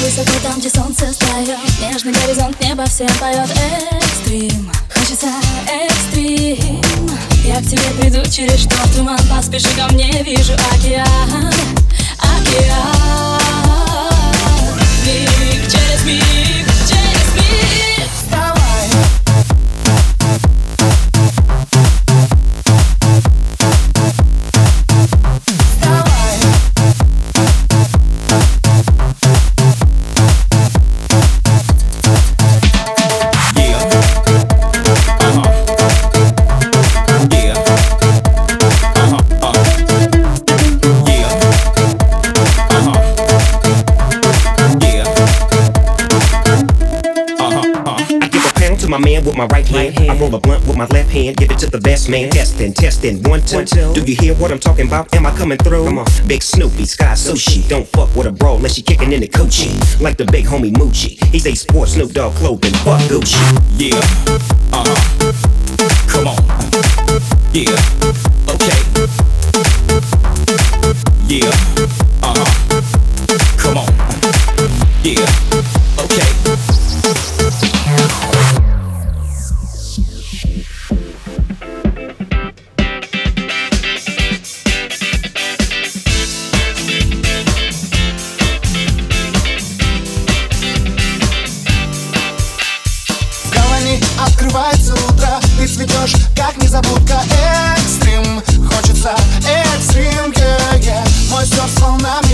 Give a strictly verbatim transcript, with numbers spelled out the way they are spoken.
высоко там, где солнце встает. Нежный горизонт, небо всем поет. Экстрим, хочется экстрим. Я к тебе приду через шторм, туман. Поспеши ко мне, вижу океан. Океан. Миг через миг, через миг. Вставай. My man with my right hand. I roll a blunt with my left hand. Give it to the best man. Testing, testing, one, two. One, two. Do you hear what I'm talking about? Am I coming through? Come on. Big Snoopy, Sky Sushi. Don't fuck with a bro unless she kicking in the coochie. Like the big homie Moochie. He's a sports Snoop Dogg clothing. Fuck Gucci. Yeah. Uh huh. Come on. Yeah. Okay. Yeah. Uh huh. Come on. Yeah. Okay. Открывается утро, ты цветешь, как незабудка. Экстрим, хочется экстрим, yeah, yeah. Мой серф с волнами